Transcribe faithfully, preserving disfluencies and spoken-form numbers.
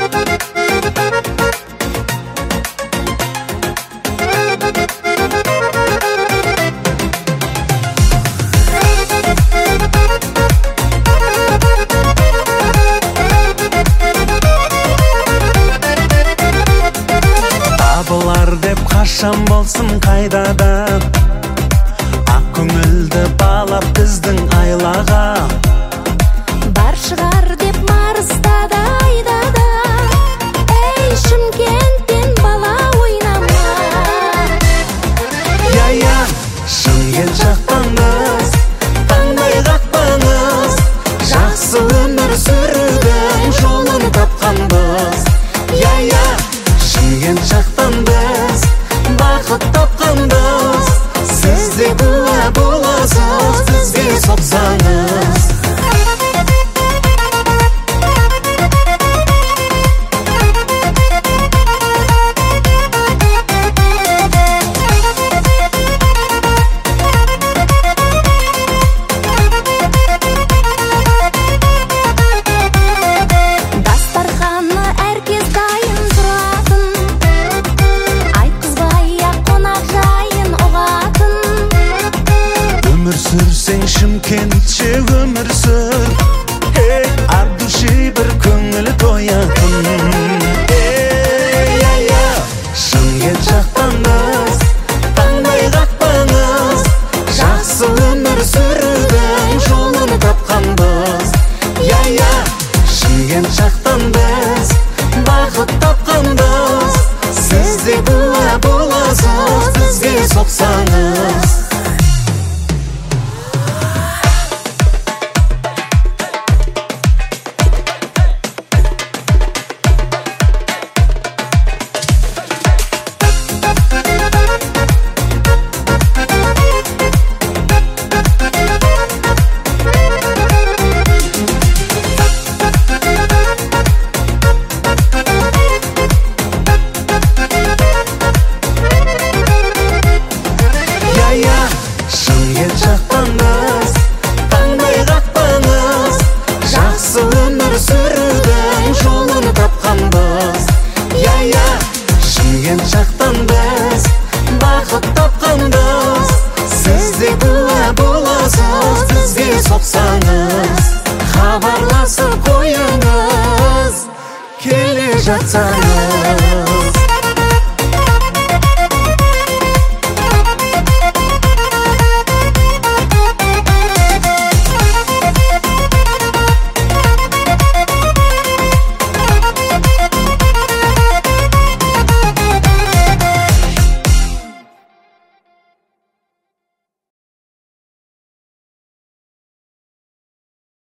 Деп қашан болсын қайдада ақ көңілді балап біздің айлаға бар шығар деп марыстады айдада. Ей, Шымкентпен бала ойнама. Я-я, Шымкент жақтаңыз, таңдай қақпаңыз, жақсы өмір сүрудің жолын тапқанбыз. Я-я, Шымкент жақтан біз бақыт тапқанбыз. Сіз де куә боласыз, бізге соқсаңыз. Дастарханы әркез дайын тұратын, айтқызбай ақ қонақ жайын ұғатын. Өмір сүрсең Шымкентше өмір сүр, ей, ардуши бір көңілі тоятын. Ей, я-я, Шымкент жақтаңыз, таңдай қақпаңыз, жақсы өмір сүрудің жолын тапқанбыз. Я-я, Шымкент жақтан біз бақыт тапқанбыз. Сіз де куә боласыз, бізге соқсаңыз. Шымкент жақтаңыз, таңдай қақпаңыз, жақсы өмір сүрудің жолын тапқанбыз. Я-я, Шымкент жақтан біз бақыт тапқанбыз. Сіз де куә боласыз, бізге соқсаңыз. Хабарласып қойыңыз, келе жатсаңыз.